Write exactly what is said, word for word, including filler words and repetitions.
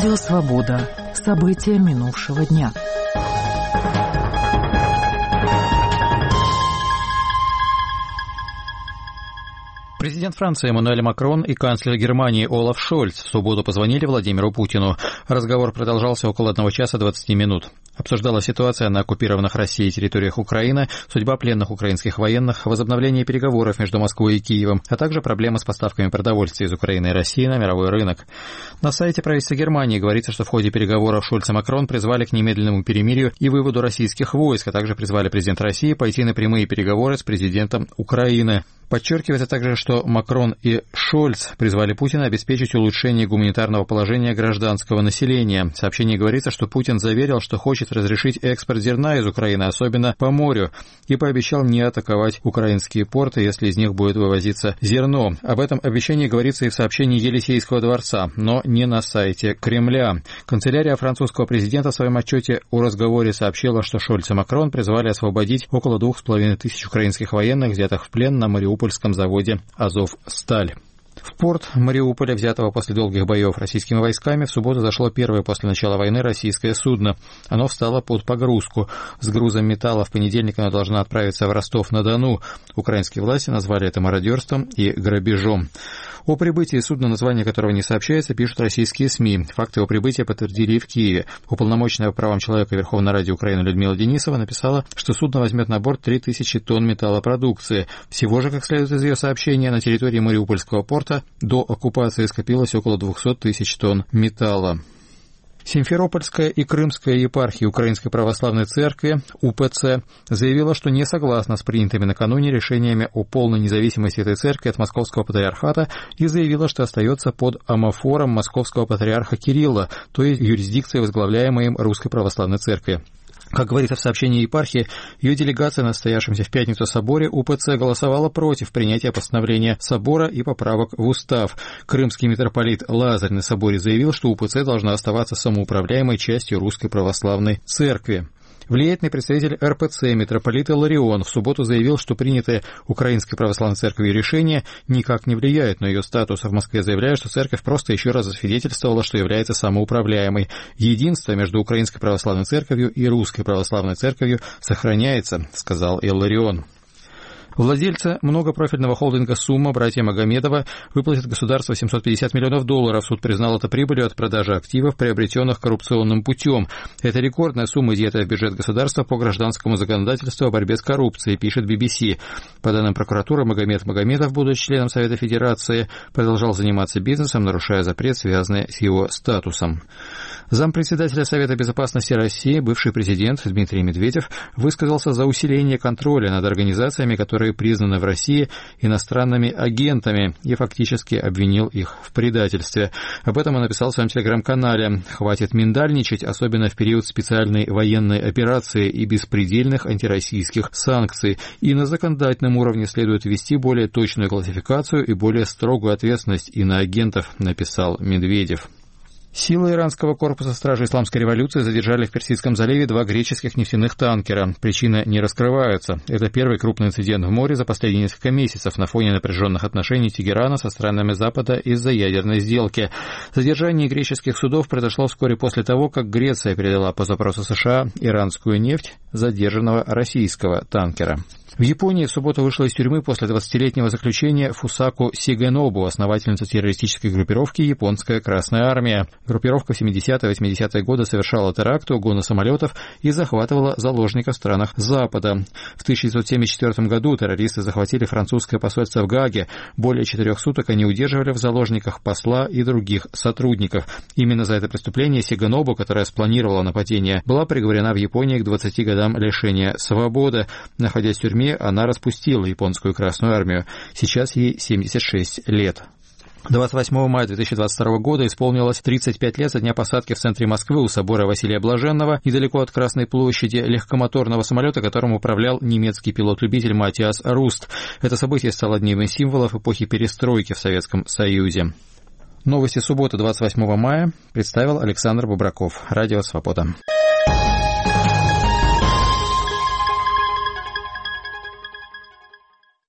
Радио «Свобода». События минувшего дня. Президент Франции Эммануэль Макрон и канцлер Германии Олаф Шольц в субботу позвонили Владимиру Путину. Разговор продолжался около одного часа двадцати минут. Обсуждалась ситуация на оккупированных Россией территориях Украины, судьба пленных украинских военных, возобновление переговоров между Москвой и Киевом, а также проблемы с поставками продовольствия из Украины и России на мировой рынок. На сайте правительства Германии говорится, что в ходе переговоров Шольц и Макрон призвали к немедленному перемирию и выводу российских войск, а также призвали президента России пойти на прямые переговоры с президентом Украины. Подчеркивается также, что Макрон и Шольц призвали Путина обеспечить улучшение гуманитарного положения гражданского населения. В сообщении говорится, что Путин заверил, что хочет разрешить экспорт зерна из Украины, особенно по морю, и пообещал не атаковать украинские порты, если из них будет вывозиться зерно. Об этом обещании говорится и в сообщении Елисейского дворца, но не на сайте Кремля. Канцелярия французского президента в своем отчете о разговоре сообщила, что Шольц и Макрон призвали освободить около двух с половиной тысяч украинских военных, взятых в плен на Мариупольском заводе «Азовсталь». В порт Мариуполя, взятого после долгих боев российскими войсками, в субботу зашло первое после начала войны российское судно. Оно встало под погрузку. С грузом металла в понедельник оно должно отправиться в Ростов-на-Дону. Украинские власти назвали это мародерством и грабежом. О прибытии судна, название которого не сообщается, пишут российские СМИ. Факты его прибытия подтвердили и в Киеве. Уполномоченная по правам человека Верховной Ради Украины Людмила Денисова написала, что судно возьмет на борт три тысячи тонн металлопродукции. Всего же, как следует из ее сообщения, на территории Мариупольского порта до оккупации скопилось около двести тысяч тонн металла. Симферопольская и Крымская епархии Украинской Православной Церкви, УПЦ, заявила, что не согласна с принятыми накануне решениями о полной независимости этой церкви от Московского Патриархата и заявила, что остается под омофором Московского Патриарха Кирилла, то есть юрисдикции, возглавляемой им Русской Православной Церкви. Как говорится в сообщении епархии, ее делегация на состоявшемся в пятницу соборе УПЦ голосовала против принятия постановления собора и поправок в устав. Крымский митрополит Лазарь на соборе заявил, что УПЦ должна оставаться самоуправляемой частью Русской Православной Церкви. Влиятельный представитель эр пэ цэ митрополит Иларион в субботу заявил, что принятые Украинской Православной Церковью решения никак не влияют на ее статус. В Москве заявляют, что церковь просто еще раз засвидетельствовала, что является самоуправляемой. Единство между Украинской Православной Церковью и Русской Православной Церковью сохраняется, сказал Иларион. Владельцы многопрофильного холдинга «Сумма» братья Магомедова выплатят государству семьсот пятьдесят миллионов долларов. Суд признал это прибылью от продажи активов, приобретенных коррупционным путем. Это рекордная сумма, изъятая в бюджет государства по гражданскому законодательству о борьбе с коррупцией, пишет би би си. По данным прокуратуры, Магомед Магомедов, будучи членом Совета Федерации, продолжал заниматься бизнесом, нарушая запрет, связанный с его статусом. Зампредседателя Совета Безопасности России, бывший президент Дмитрий Медведев, высказался за усиление контроля над организациями, которые признаны в России иностранными агентами, и фактически обвинил их в предательстве. Об этом он написал в своем телеграм-канале. «Хватит миндальничать, особенно в период специальной военной операции и беспредельных антироссийских санкций. И на законодательном уровне следует ввести более точную классификацию и более строгую ответственность иноагентов», написал Медведев. Силы иранского корпуса стражи исламской революции задержали в Персидском заливе два греческих нефтяных танкера. Причины не раскрываются. Это первый крупный инцидент в море за последние несколько месяцев на фоне напряженных отношений Тегерана со странами Запада из-за ядерной сделки. Задержание греческих судов произошло вскоре после того, как Греция передала по запросу США иранскую нефть задержанного российского танкера. В Японии в субботу вышла из тюрьмы после двадцатилетнего заключения Фусако Сигэнобу, основательница террористической группировки «Японская Красная Армия». Группировка в семидесятые-восьмидесятые годы совершала теракты, угоны самолетов и захватывала заложников в странах Запада. В тысяча девятьсот семьдесят четвёртом году террористы захватили французское посольство в Гааге. Более четырех суток они удерживали в заложниках посла и других сотрудников. Именно за это преступление Сигэнобу, которая спланировала нападение, была приговорена в Японии к двадцати годам лишения свободы. Находясь в тюрьме, она распустила Японскую Красную Армию. Сейчас ей семьдесят шесть лет. двадцать восьмого мая две тысячи двадцать второго года исполнилось тридцать пять лет со дня посадки в центре Москвы у собора Василия Блаженного, недалеко от Красной площади, легкомоторного самолета, которым управлял немецкий пилот-любитель Матиас Руст. Это событие стало одним из символов эпохи перестройки в Советском Союзе. Новости субботы двадцать восьмого мая представил Александр Бобраков. Радио «Свобода».